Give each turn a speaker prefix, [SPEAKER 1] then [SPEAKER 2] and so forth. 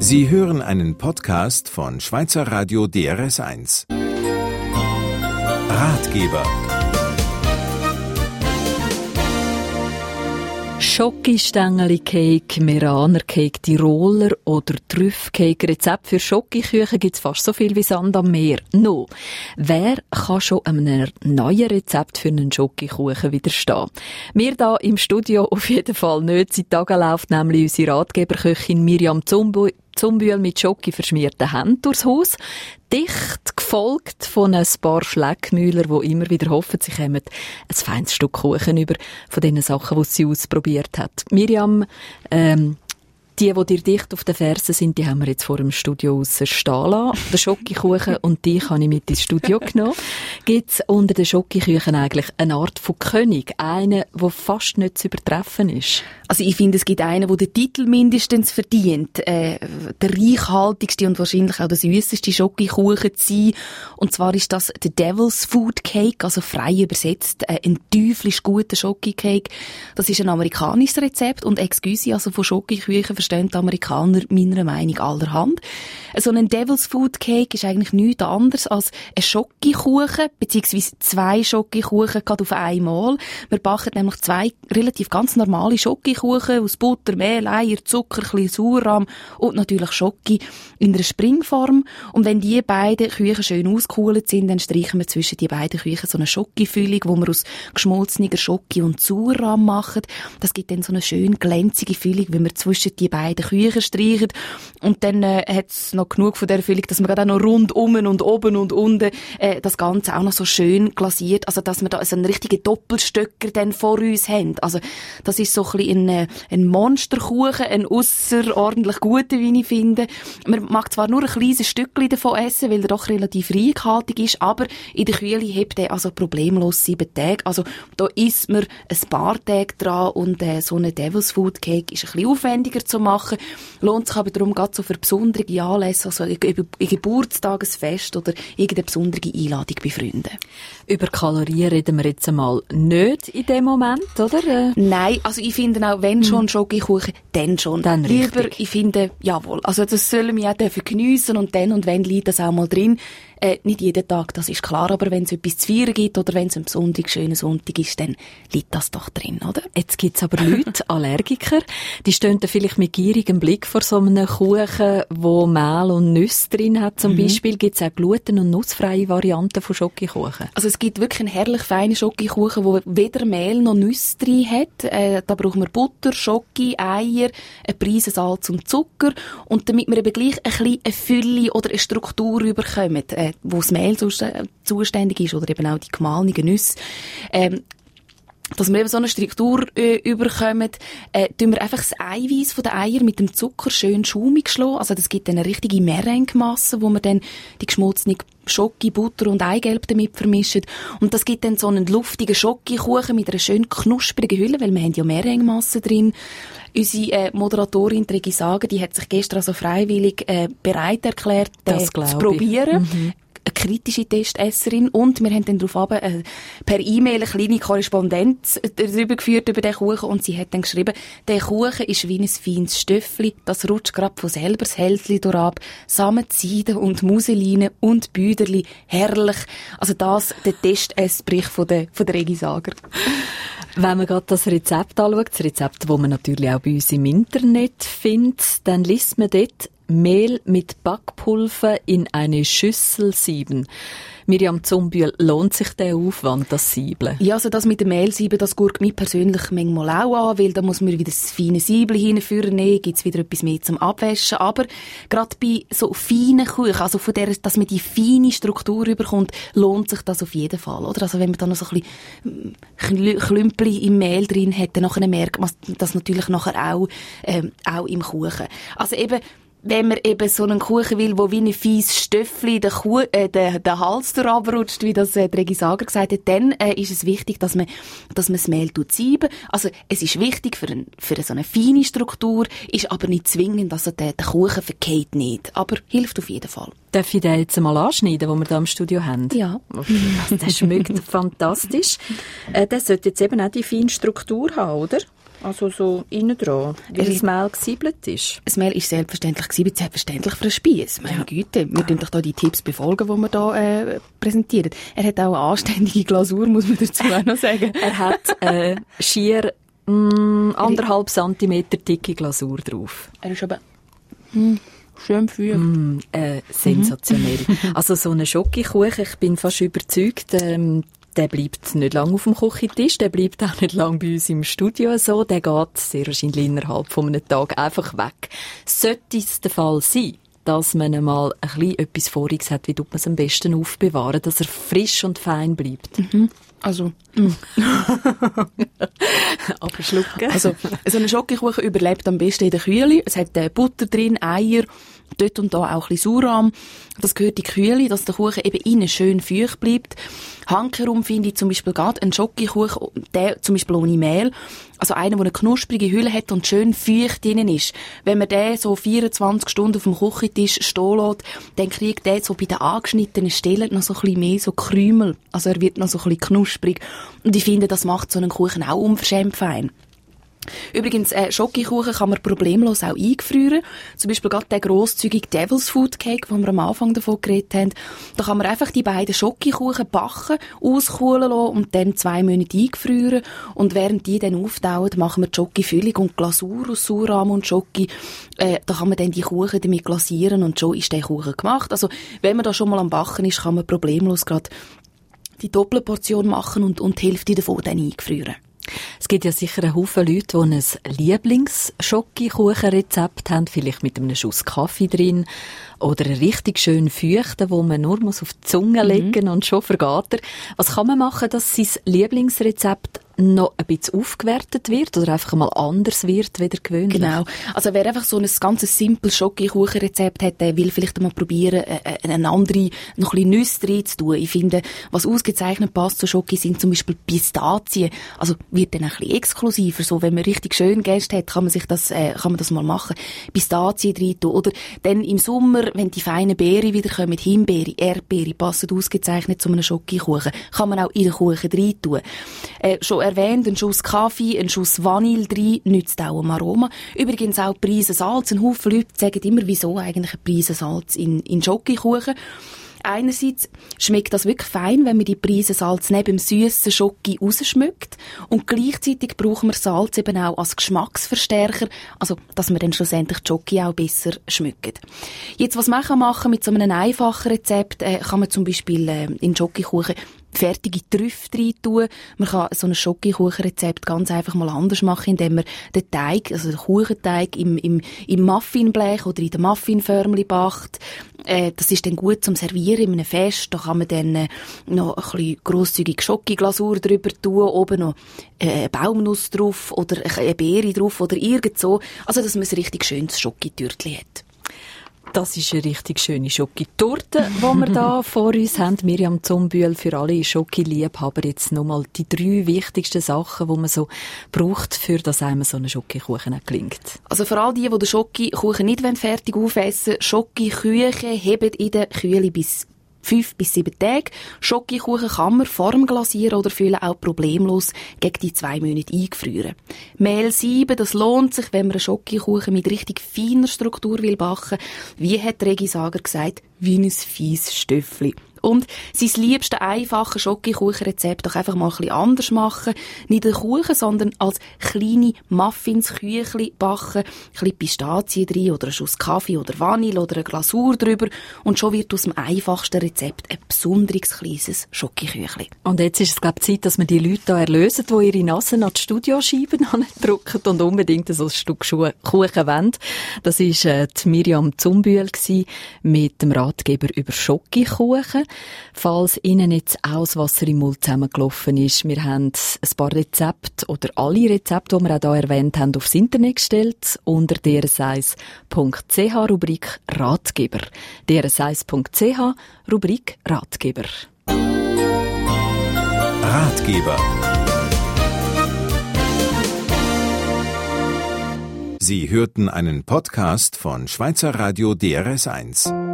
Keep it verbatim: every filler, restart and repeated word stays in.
[SPEAKER 1] Sie hören einen Podcast von Schweizer Radio D R S eins. Ratgeber.
[SPEAKER 2] Schoki-Stängeli-Cake, Meraner-Cake, Tiroler oder Trüff-Cake. Rezept für Schokiküchen gibt es fast so viel wie Sand am Meer. No. Wer kann schon einem neuen Rezept für einen Schokikuchen widerstehen? Wir da im Studio auf jeden Fall nicht. Seit Tagen läuft nämlich unsere Ratgeberköchin Miriam Zumbühl Zumbühl mit Schoki verschmierten Händen durchs Haus. Dicht gefolgt von ein paar Schleckmühler, die immer wieder hoffen, sie kommen ein feines Stück Kuchen über von den Sachen, die sie ausprobiert hat. Miriam, ähm, die, die dir dicht auf den Fersen sind, die haben wir jetzt vor dem Studio raus stehen lassen. Den Schokikuchen und die habe ich mit ins Studio genommen. Gibt es unter den Schokiküchen eigentlich eine Art von König? Einen, der fast nicht zu übertreffen ist?
[SPEAKER 3] Also ich finde, es gibt einen, der den Titel mindestens verdient. Äh, der reichhaltigste und wahrscheinlich auch der süsseste Schokikuchen zu sein. Und zwar ist das der Devil's Food Cake, also frei übersetzt äh, ein teuflisch guter Schokicake. Das ist ein amerikanisches Rezept und excuse, also von Schokiküchen verstehen die Amerikaner meiner Meinung allerhand. So ein Devil's Food Cake ist eigentlich nichts anderes als ein Schokikuchen, beziehungsweise zwei Schokikuchen gerade auf einmal. Wir backen nämlich zwei relativ ganz normale Schokikuchen aus Butter, Mehl, Eier, Zucker, ein bisschen Sauerrahm und natürlich Schoki in einer Springform. Und wenn die beiden Küchen schön ausgekühlt sind, dann streichen wir zwischen die beiden Küchen so eine Schokifüllung, die wir aus geschmolzener Schoki und Sauerrahm machen. Das gibt dann so eine schön glänzige Füllung, wenn wir zwischen die beiden Küchen streichen. Und dann äh, hat es noch genug von der Füllung, dass wir gerade auch noch rundum und oben und unten äh, das Ganze auch noch so schön glasiert, also dass wir da so einen richtigen Doppelstöcker dann vor uns haben. Also das ist so ein bisschen ein, ein Monsterkuchen, ein ausserordentlich guter, wie ich finde. Man mag zwar nur ein kleines Stückchen davon essen, weil er doch relativ reichhaltig ist, aber in der Kühle hebt er also problemlos sieben Tage. Also da isst man ein paar Tage dran und äh, so ein Devil's Food Cake ist ein bisschen aufwendiger zu machen. Lohnt sich aber darum, gerade so für besondere Anlässe, also ein Geburtstagesfest oder irgendeine besondere Einladung bei Freunden.
[SPEAKER 2] Über Kalorien reden wir jetzt einmal nicht in dem Moment, oder?
[SPEAKER 3] Nein, also ich finde auch, wenn schon Schokikuchen, dann schon.
[SPEAKER 2] Dann
[SPEAKER 3] Lieber,
[SPEAKER 2] richtig.
[SPEAKER 3] ich finde, jawohl, also das sollen wir auch dürfen geniessen und dann und wenn liegt das auch mal drin. Äh, nicht jeden Tag, das ist klar, aber wenn es etwas zu feiern gibt oder wenn es ein besonders schöner Sonntag ist, dann liegt das doch drin, oder?
[SPEAKER 2] Jetzt gibt's aber Leute, Allergiker, die stehen da vielleicht mit gierigem Blick vor so einem Kuchen, wo Mehl und Nüsse drin hat zum mhm. Beispiel. Gibt's auch gluten- und nussfreie Varianten von Schokikuchen?
[SPEAKER 3] Also es gibt wirklich einen herrlich feinen Schokikuchen, der weder Mehl noch Nüsse drin hat. Äh, da brauchen wir Butter, Schoki, Eier, eine Prise Salz und Zucker. Und damit wir eben gleich ein bisschen eine Fülle oder eine Struktur überkommen, äh, wo das Mehl zuständig ist oder eben auch die gemahlenen Nüsse, ähm, dass wir eben so eine Struktur äh, überkommen, äh, tun wir einfach das Eiweiß von den Eiern mit dem Zucker schön schaumig schlagen. Also das gibt dann eine richtige Merengue-Masse, wo wir dann die geschmolzene Schoki, Butter und Eigelb damit vermischen. Und das gibt dann so einen luftigen Schokikuchen mit einer schön knusprigen Hülle, weil wir haben ja Merengue-Masse drin. Unsere äh, Moderatorin Regi Sager, die hat sich gestern also freiwillig äh, bereit erklärt, äh, zu probieren. Mhm. Eine kritische Testesserin und wir haben dann darauf äh, per E-Mail eine kleine Korrespondenz darüber geführt über den Kuchen und sie hat dann geschrieben, der Kuchen ist wie ein feines Stöffli, das rutscht gerade von selber das Hälsli durchab, samt Seide und Museline und Büderli, herrlich. Also das der Testessbrich von der, von der Regi Sager.
[SPEAKER 2] Wenn man gerade das Rezept anschaut, das Rezept, das man natürlich auch bei uns im Internet findet, dann liest man dort Mehl mit Backpulver in eine Schüssel sieben. Miriam Zumbühl, lohnt sich der Aufwand, das Siebeln?
[SPEAKER 3] Ja, also das mit dem Mehlsieben, das guckt mich persönlich manchmal auch an, weil da muss man wieder das feine Siebel hinführen, nee, gibt's wieder etwas mehr zum Abwaschen. Aber gerade bei so feinen Kuchen, also von der, dass man die feine Struktur überkommt, lohnt sich das auf jeden Fall, oder? Also wenn man da noch so ein bisschen Klümpel im Mehl drin hat, dann nachher merkt man das natürlich nachher auch, ähm, auch im Kuchen. Also eben, wenn man eben so einen Kuchen will, wo wie ein fieses Stöffli den, Kuh, äh, den, den Hals durchabrutscht, wie das äh, Regi Sager gesagt hat, dann äh, ist es wichtig, dass man, dass man das Mehl sieben. Also es ist wichtig für, ein, für so eine feine Struktur, ist aber nicht zwingend, also der, der Kuchen verkehrt nicht, aber hilft auf jeden Fall.
[SPEAKER 2] Darf ich den jetzt mal anschneiden, den wir hier im Studio haben?
[SPEAKER 3] Ja.
[SPEAKER 2] Der schmeckt fantastisch. Äh, der sollte jetzt eben auch die feine Struktur haben, oder? Also so innen dran, wie das Mehl gesiebelt ist?
[SPEAKER 3] Das Mehl ist selbstverständlich gesiebelt, selbstverständlich für einen Spiess. Meine ja. Güte, wir tun doch da die Tipps befolgen, die wir da äh, präsentieren. Er hat auch eine anständige Glasur, muss man dazu auch noch sagen.
[SPEAKER 2] Er hat äh, schier mm, anderthalb Zentimeter dicke Glasur drauf.
[SPEAKER 3] Er ist aber mm, schön feucht.
[SPEAKER 2] Mm, äh, sensationell. Mhm. Also so eine Schokokuchen, ich bin fast überzeugt, ähm, der bleibt nicht lange auf dem Küchentisch, der bleibt auch nicht lange bei uns im Studio so, der geht sehr wahrscheinlich innerhalb von einem Tag einfach weg. Sollte es der Fall sein, dass man einmal ein bisschen etwas Voriges hat, wie tut man es am besten aufbewahren, dass er frisch und fein bleibt?
[SPEAKER 3] Mhm. Also, mm.
[SPEAKER 2] aber schlucken.
[SPEAKER 3] Also, so ein Schokokuchen überlebt am besten in der Kühle. Es hat äh, Butter drin, Eier, dort und da auch ein bisschen Sauerrahm. Das gehört in die Kühle, dass der Kuchen eben innen schön feucht bleibt. Hankerum finde ich zum Beispiel gerade einen Schokokuchen, der zum Beispiel ohne Mehl, also einer, der eine knusprige Hülle hat und schön feucht drinnen ist. Wenn man den so vierundzwanzig Stunden auf dem Küchentisch stehen lässt, dann kriegt der so bei den angeschnittenen Stellen noch so ein bisschen mehr so Krümel. Also er wird noch so ein bisschen knusprig. Und ich finde, das macht so einen Kuchen auch unverschämt fein. Übrigens, äh, Schokokuchen kann man problemlos auch eingefrieren. Zum Beispiel gerade der grosszügige Devil's Food Cake, wo wir am Anfang davon geredet haben. Da kann man einfach die beiden Schokokuchen backen, auskühlen lassen und dann zwei Monate eingefrieren. Und während die dann auftauen, machen wir die Schokofüllung und Glasur aus Sauerrahm und Schoki. Äh, da kann man dann die Kuchen damit glasieren und schon ist der Kuchen gemacht. Also, wenn man da schon mal am Backen ist, kann man problemlos gerade die Doppelportion machen und, und die Hälfte davon dann eingefrieren.
[SPEAKER 2] Es gibt ja sicher einen Haufen Leute, die ein Lieblings-Schokokuchenrezept haben, vielleicht mit einem Schuss Kaffee drin oder einen richtig schön feuchten, wo man nur auf die Zunge legen mhm. und schon vergeht er. Was kann man machen, dass sein Lieblingsrezept noch ein bisschen aufgewertet wird oder einfach mal anders wird, wie der gewöhnlich?
[SPEAKER 3] Genau. Also wer einfach so ein ganz simples Schokokuchenrezept hat, der will vielleicht mal probieren, eine andere, noch ein bisschen Nüsse rein zu tun. Ich finde, was ausgezeichnet passt zu Schoki sind zum Beispiel Pistazien. Also wird dann ein bisschen exklusiver. So, wenn man richtig schön Gäste hat, kann man sich das, äh, kann man das mal machen. Pistazien rein tun. Oder dann im Sommer, wenn die feinen Beeren wieder kommen, Himbeere, Erdbeere, passen ausgezeichnet zu einem Schokokuchen. Kann man auch in den Kuchen rein tun. Äh, schon erwähnt, ein Schuss Kaffee, ein Schuss Vanille drin, nützt auch am Aroma. Übrigens auch Prise Salz. Ein Haufen Leute sagen immer, wieso eigentlich eine Prise Salz in, in Schokokuchen. Einerseits schmeckt das wirklich fein, wenn man die Prise Salz neben dem süßen Schoki rausschmeckt. Und gleichzeitig brauchen wir Salz eben auch als Geschmacksverstärker, also dass man dann schlussendlich die Schoki auch besser schmeckt. Jetzt, was man kann machen mit so einem einfachen Rezept, äh, kann man zum Beispiel äh, in Schokokuchen fertige Trüffe rein tun. Man kann so ein Schokokuchenrezept ganz einfach mal anders machen, indem man den Teig, also den Kuchenteig im, im, im Muffinblech oder in den Muffinförmli backt. Äh, das ist dann gut zum Servieren in einem Fest. Da kann man dann äh, noch ein bisschen grosszügige Schokoglasur drüber tun, oben noch äh, eine Baumnuss drauf oder eine Beere drauf oder irgend so. Also, dass man ein richtig schönes Schokotürtli hat.
[SPEAKER 2] Das ist eine richtig schöne Schokitorte, die wir da vor uns haben. Miriam Zumbühl, für alle Schokiliebhaber jetzt nochmal die drei wichtigsten Sachen, die man so braucht, für dass einem so ein Schokokuchen gelingt.
[SPEAKER 3] Also für all die, die den Schokokuchen nicht fertig aufessen wollen, Schokokuchen heben in der Kühle bis fünf bis sieben Tage. Schokokuchen kann man formglasieren oder füllen auch problemlos gegen die zwei Monate eingefrieren. Mehl sieben, das lohnt sich, wenn man einen Schokokuchen mit richtig feiner Struktur will backen. Wie hat Regi Sager gesagt, wie ein fieses Stöffli. Und sein liebste einfache Schokokuchenrezept doch einfach mal ein bisschen anders machen. Nicht einen Kuchen, sondern als kleine Muffins, Küchli backen, ein bisschen Pistazien drin oder einen Schuss Kaffee oder Vanille oder eine Glasur drüber. Und schon wird aus dem einfachsten Rezept ein besonderes kleines Schokoküchli.
[SPEAKER 2] Und jetzt ist es, glaube ich, Zeit, dass wir die Leute hier erlösen, die ihre Nasen an die Studioscheiben drücken und unbedingt so ein Stück Kuchen wollen. Das war äh, die Miriam Zumbühl mit dem Ratgeber über Schokokuchen. Falls Ihnen jetzt auch das Wasser im Mund zusammengelaufen ist, wir haben ein paar Rezepte oder alle Rezepte, die wir auch hier erwähnt haben, aufs Internet gestellt unter d r s eins punkt c h Rubrik Ratgeber. d r s eins punkt c h Rubrik Ratgeber.
[SPEAKER 1] Ratgeber. Sie hörten einen Podcast von Schweizer Radio D R S eins.